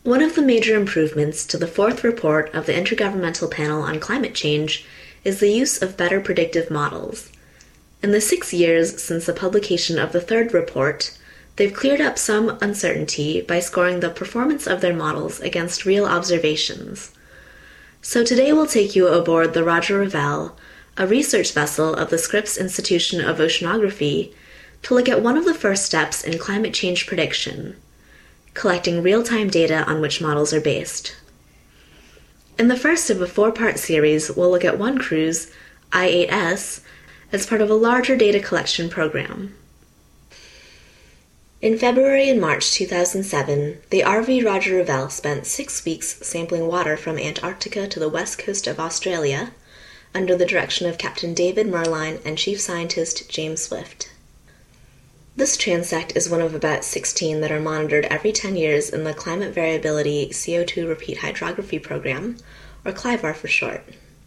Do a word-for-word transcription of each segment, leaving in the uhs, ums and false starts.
One of the major improvements to the fourth report of the Intergovernmental Panel on Climate Change is the use of better predictive models. In the six years since the publication of the third report, they've cleared up some uncertainty by scoring the performance of their models against real observations. So today we'll take you aboard the Roger Revelle, a research vessel of the Scripps Institution of Oceanography, to look at one of the first steps in climate change prediction, collecting real-time data on which models are based. In the first of a four-part series, we'll look at one cruise, I eight S, as part of a larger data collection program. In February and March two thousand seven, the R V Roger Revelle spent six weeks sampling water from Antarctica to the west coast of Australia, under the direction of Captain David Merline and Chief Scientist James Swift. This transect is one of about sixteen that are monitored every ten years in the Climate Variability C O two Repeat Hydrography Program, or CLIVAR for short.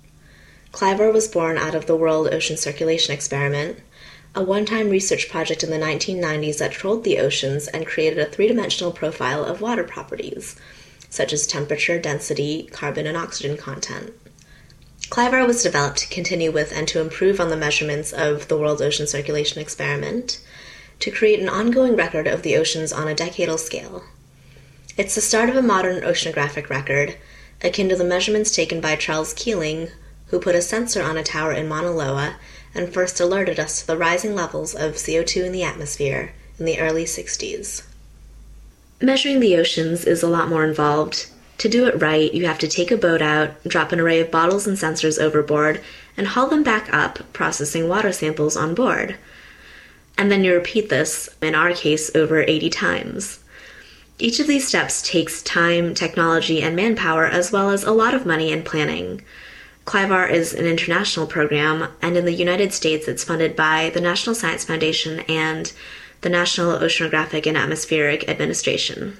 CLIVAR was born out of the World Ocean Circulation Experiment, a one-time research project in the nineteen nineties that trolled the oceans and created a three-dimensional profile of water properties, such as temperature, density, carbon, and oxygen content. CLIVAR was developed to continue with and to improve on the measurements of the World Ocean Circulation Experiment, to create an ongoing record of the oceans on a decadal scale. It's the start of a modern oceanographic record, akin to the measurements taken by Charles Keeling, who put a sensor on a tower in Mauna Loa and first alerted us to the rising levels of C O two in the atmosphere in the early sixties. Measuring the oceans is a lot more involved. To do it right, you have to take a boat out, drop an array of bottles and sensors overboard, and haul them back up, processing water samples on board. And then you repeat this, in our case, over eighty times. Each of these steps takes time, technology, and manpower, as well as a lot of money and planning. CLIVAR is an international program, and in the United States it's funded by the National Science Foundation and the National Oceanographic and Atmospheric Administration.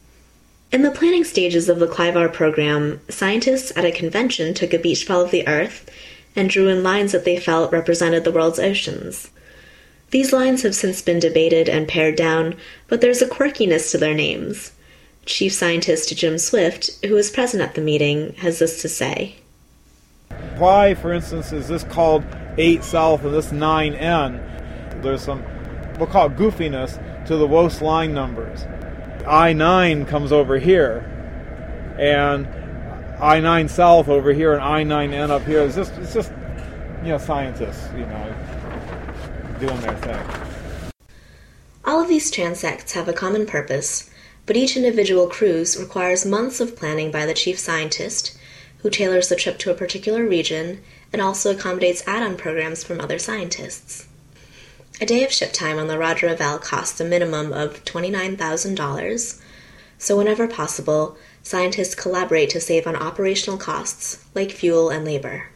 In the planning stages of the CLIVAR program, scientists at a convention took a beach ball of the Earth and drew in lines that they felt represented the world's oceans. These lines have since been debated and pared down, but there's a quirkiness to their names. Chief Scientist Jim Swift, who was present at the meeting, has this to say. Why, for instance, is this called eight South and this nine N? There's some, we'll call it goofiness, to the W O S line numbers. I nine comes over here, and I nine South over here, and I nine N up here. It's just, it's just, you know, scientists, you know, doing their thing. All of these transects have a common purpose, but each individual cruise requires months of planning by the chief scientist, who tailors the trip to a particular region and also accommodates add-on programs from other scientists. A day of ship time on the Roger Revelle costs a minimum of twenty-nine thousand dollars, so whenever possible, scientists collaborate to save on operational costs, like fuel and labor.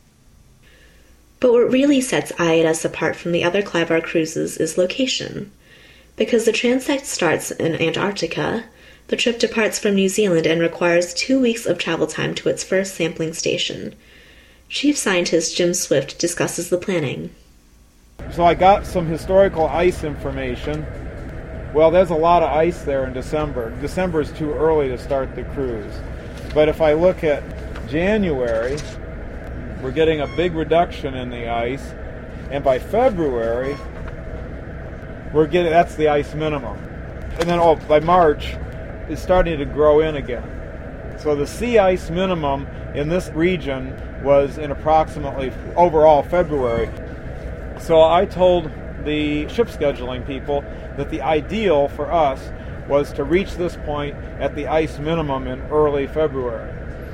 But what really sets I eight S apart from the other CLIVAR cruises is location. Because the transect starts in Antarctica, the trip departs from New Zealand and requires two weeks of travel time to its first sampling station. Chief Scientist Jim Swift discusses the planning. So I got some historical ice information. Well, there's a lot of ice there in December. December is too early to start the cruise. But if I look at January, we're getting a big reduction in the ice, and by February, we're getting, that's the ice minimum. And then oh, by March, it's starting to grow in again. So the sea ice minimum in this region was in approximately overall February. So I told the ship scheduling people that the ideal for us was to reach this point at the ice minimum in early February.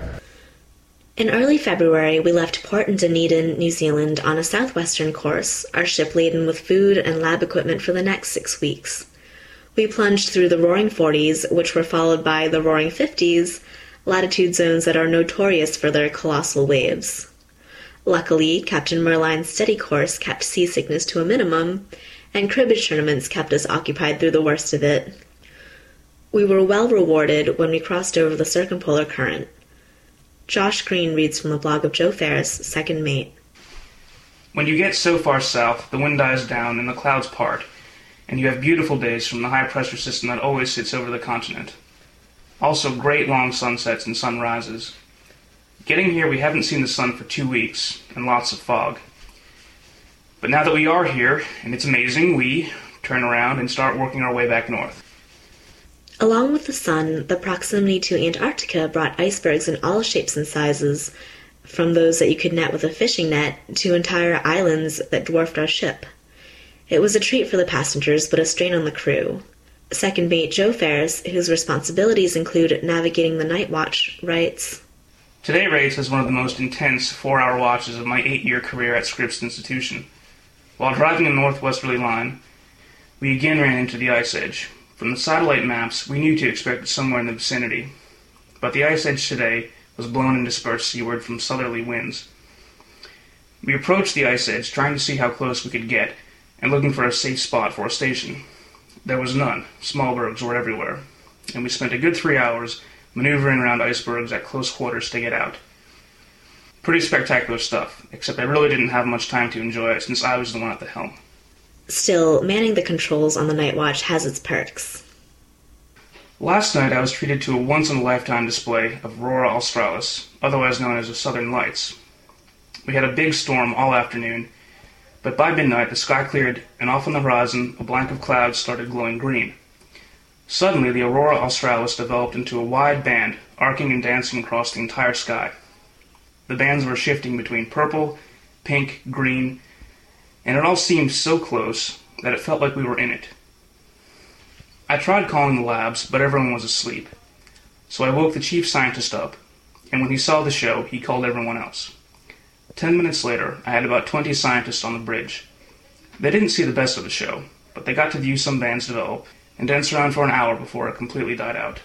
In early February, we left Port in Dunedin, New Zealand on a southwestern course, our ship laden with food and lab equipment for the next six weeks. We plunged through the Roaring Forties, which were followed by the Roaring Fifties, latitude zones that are notorious for their colossal waves. Luckily, Captain Merline's steady course kept seasickness to a minimum, and cribbage tournaments kept us occupied through the worst of it. We were well rewarded when we crossed over the circumpolar current. Josh Green reads from the blog of Joe Ferris, second mate. When you get so far south, the wind dies down and the clouds part, and you have beautiful days from the high-pressure system that always sits over the continent. Also great long sunsets and sunrises. Getting here, we haven't seen the sun for two weeks, and lots of fog. But now that we are here, and it's amazing, we turn around and start working our way back north. Along with the sun, the proximity to Antarctica brought icebergs in all shapes and sizes, from those that you could net with a fishing net to entire islands that dwarfed our ship. It was a treat for the passengers, but a strain on the crew. Second mate Joe Ferris, whose responsibilities include navigating the night watch, writes, Today rates as one of the most intense four-hour watches of my eight-year career at Scripps Institution. While driving a northwesterly line, we again ran into the ice edge. From the satellite maps, we knew to expect it somewhere in the vicinity, but the ice edge today was blown and dispersed seaward from southerly winds. We approached the ice edge, trying to see how close we could get, and looking for a safe spot for a station. There was none. Small bergs were everywhere, and we spent a good three hours maneuvering around icebergs at close quarters to get out. Pretty spectacular stuff, except I really didn't have much time to enjoy it since I was the one at the helm. Still, manning the controls on the night watch has its perks. Last night I was treated to a once-in-a-lifetime display of Aurora Australis, otherwise known as the Southern Lights. We had a big storm all afternoon, but by midnight the sky cleared, and off on the horizon a blank of clouds started glowing green. Suddenly the Aurora Australis developed into a wide band, arcing and dancing across the entire sky. The bands were shifting between purple, pink, green, and it all seemed so close that it felt like we were in it. I tried calling the labs, but everyone was asleep. So I woke the chief scientist up, and when he saw the show, he called everyone else. Ten minutes later, I had about twenty scientists on the bridge. They didn't see the best of the show, but they got to view some bands develop and dance around for an hour before it completely died out.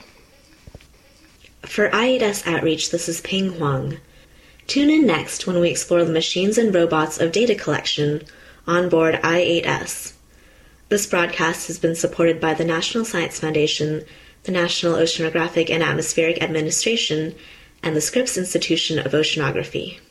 For I eight S Outreach, this is Ping Huang. Tune in next when we explore the machines and robots of data collection on board I eight S. This broadcast has been supported by the National Science Foundation, the National Oceanographic and Atmospheric Administration, and the Scripps Institution of Oceanography.